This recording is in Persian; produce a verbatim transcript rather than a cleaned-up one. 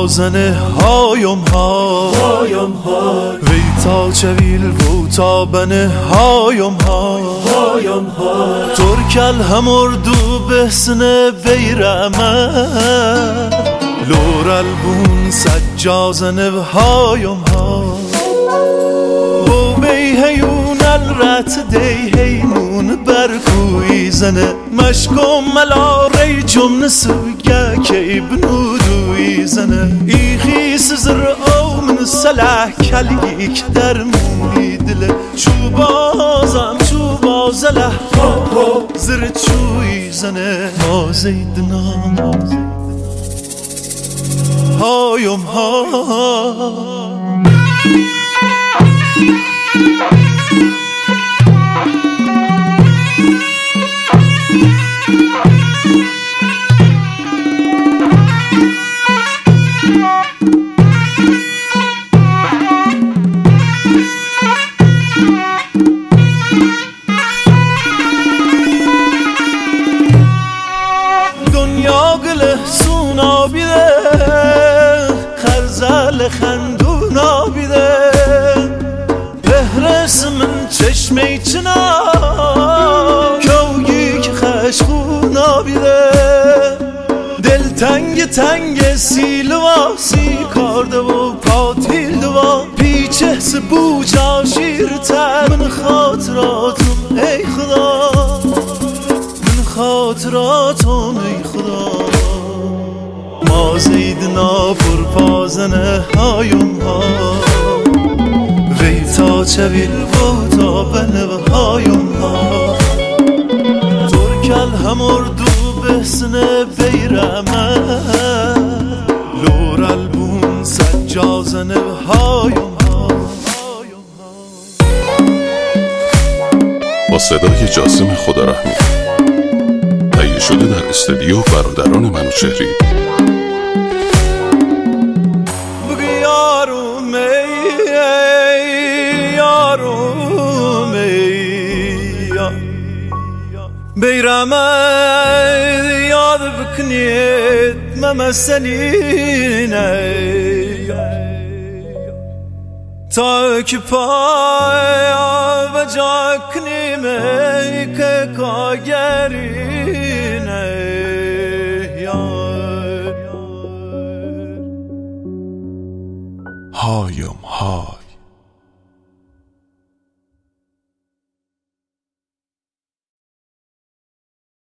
پازنه هایم ها هایم ها وی تا چویل و تا بنه هایم ها هایم ها ترکل همردو بسنه بیرمه لورل بون سجازنه هایم ها بو بی هیون الرت دی هیمون برکوی زنه مشکم ملا ری جمن سوگه که بنودوی زنه ایخی سزر او من سلح کلیک در مونی دله چوبازم چوبازله زر چوی زنه ما زیدنا هایم ها دنیا گل سونا بیده خرزل خندونا بیده بهرس من چشمی چنا کوگی که خشخونا بیده دل تنگ تنگ سیلوا سی کارده و پاتیل و پیچه سبو جاشیرتر من خاطراتم ای خدا من خاطراتم ای خدا ما زیدنا پرپازنه هایم ها وی تا چویل و تا بنه و هایم ها ترکل همردو بسنه بیرمه لورل بون سجازنه و هایم ها با صدای جاسم خدارحمی تهیه شده در استودیو برادران منوچهری. بگی یاروم ای یاروم ای بیرمه یاد بکنید ممسنینه تا که پای و جا کنیمه که کاگرینه هایم های